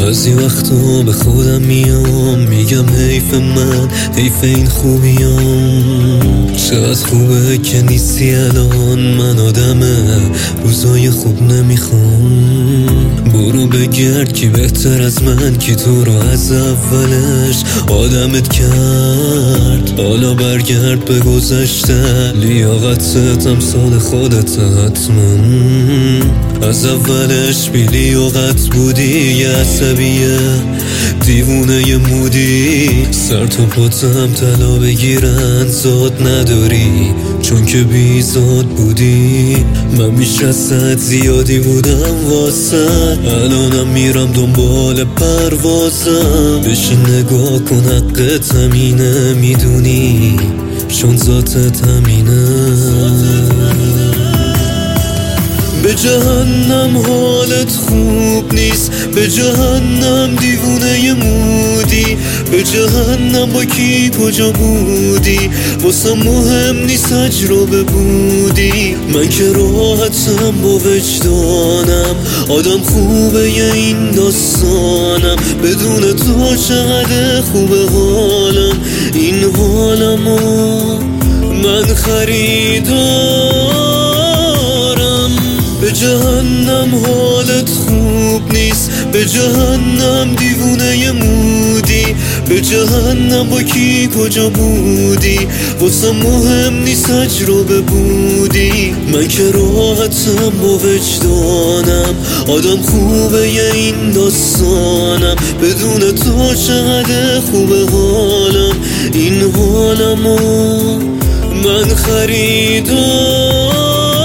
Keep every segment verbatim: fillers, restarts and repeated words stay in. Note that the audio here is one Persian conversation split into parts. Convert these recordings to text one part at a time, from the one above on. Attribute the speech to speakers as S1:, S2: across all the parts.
S1: بعضی وقتا به خودم میام میگم حیف من، حیف این خوبیام. چقدر خوبه که نیستی الان، من آدمه روزای خوب نمیخوام. برو بگرد کی بهتر از من، کی تو رو از اولش آدمت کرد. حالا برگرد به گذشته، لیاقتت امثال خودت حتما. از اولش بی لیاقت بودی، یه عصبیه دیوونه یه مودی. سر تا پاتم طلا بگیرن زاد نداری، چون که بی زاد بودی. من بیش از صد زیادی بودم واسه، الانم میرم دنبال پروازم. بشین نگاه کن حقت همینه، میدونی چون ذاتت همینه. به جهنم حالت خوب نیست، به جهنم دیوونه ی مودی. به جهنم با کی کجا بودی، واسه مهم نیست تجربه بودی. من که راحتم با وجدانم، آدم خوبه ی این داستانم. بدون تو چقدر خوبه حالم، این حالمو من خریدارم. به جهنم حالت خوب نیست، به جهنم دیوونه ی مودی. به جهنم با کی کجا بودی، واسه مهم نیست تجربه بودی. من که راحتم با وجدانم، آدم خوبه ی این داستانم. بدون تو چقدر خوبه حالم، این حالمو من خریدارم.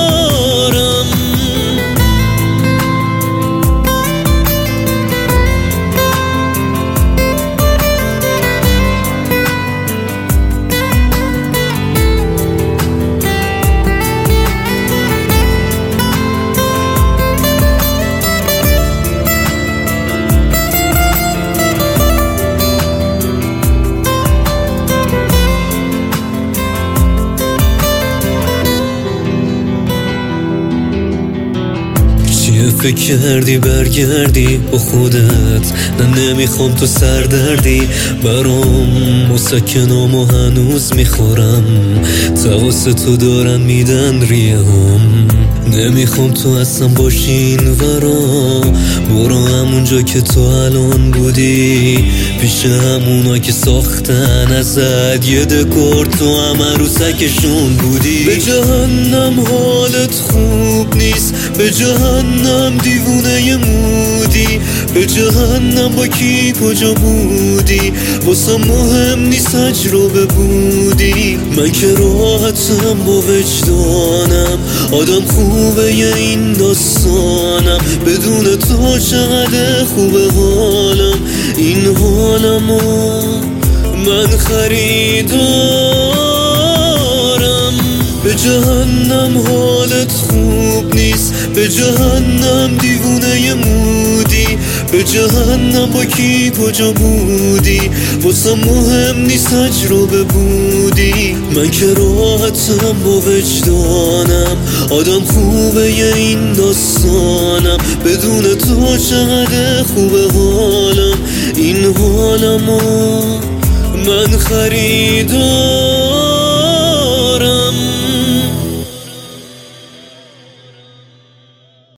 S1: فکر کردی برگردی با خودت، نه نمیخوام تو سردردی برام. مسکنامو هنوز میخورم، تواس تو دارن میدن ریه‌هام. نمیخوام تو اصلا باشین ورا، برو همونجا که تو الان بودی. پیش همونا که ساختن ازت یه دکور، تو هم عروسکشون بودی. به جهنم حالت خوب نیست، به جهنم دیوونه ی مودی. به جهنم با کی کجا بودی، واسه مهم نیست تجربه بودی. من که راحتم با وجدانم، آدم خوبه ی این داستانم. بدون تو چقدر خوبه حالم، این حالمو من خریدارم. به جهنم حالت خوب نیست، به جهنم دیوونه ی مودی. به جهنم با کی کجا بودی، واسه مهم نیست تجربه بودی. من که راحتم با وجدانم، آدم خوبه ی این داستانم. بدون تو چقدر خوبه حالم، این حالمو من خریدارم.